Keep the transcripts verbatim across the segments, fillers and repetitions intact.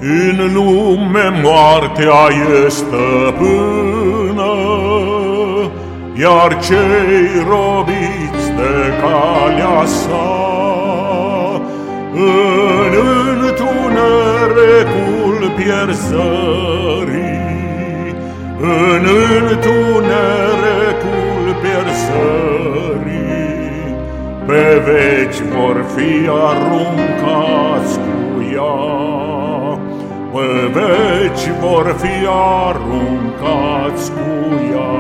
În lume moartea e stăpână, iar cei robiți de calea sa în întunericul pierzării, în întunericul pierzării, pe veci vor fi aruncați cu ea, pe veci vor fi aruncați cu ea.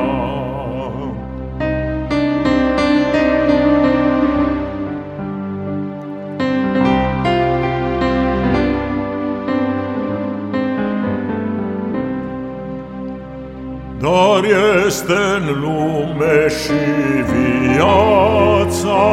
Dar este-n lume și viața,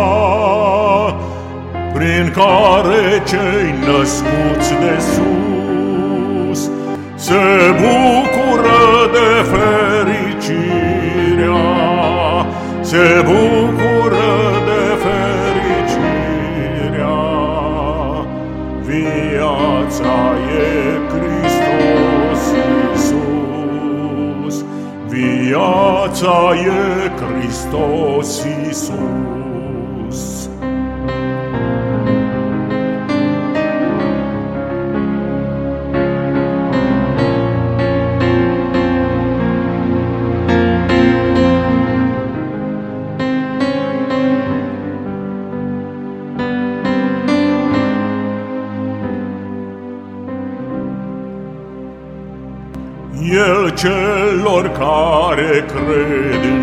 prin care cei născuți de sus se bucură de fericirea, se bucură de fericirea. Viața e Hristos Iisus, viața e Hristos Iisus. El celor care cred în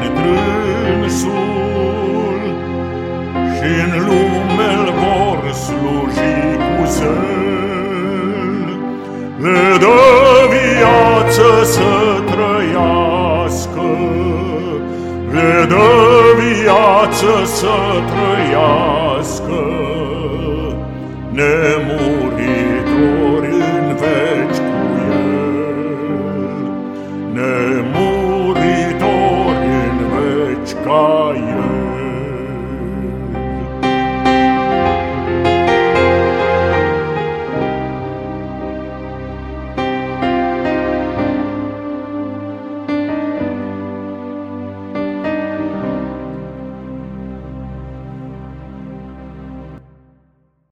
Dânsul și-n lume-l vor sluji cu zel, le dă viață să trăiască, le dă viață să trăiască, nemuritori în